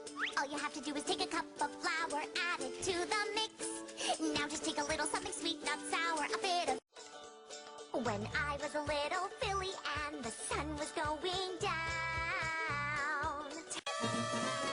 All you have to do is take a cup of flour, add it to the mix. Now just take a little something sweet, not sour, a bit of... When I was a little filly and the sun was going down,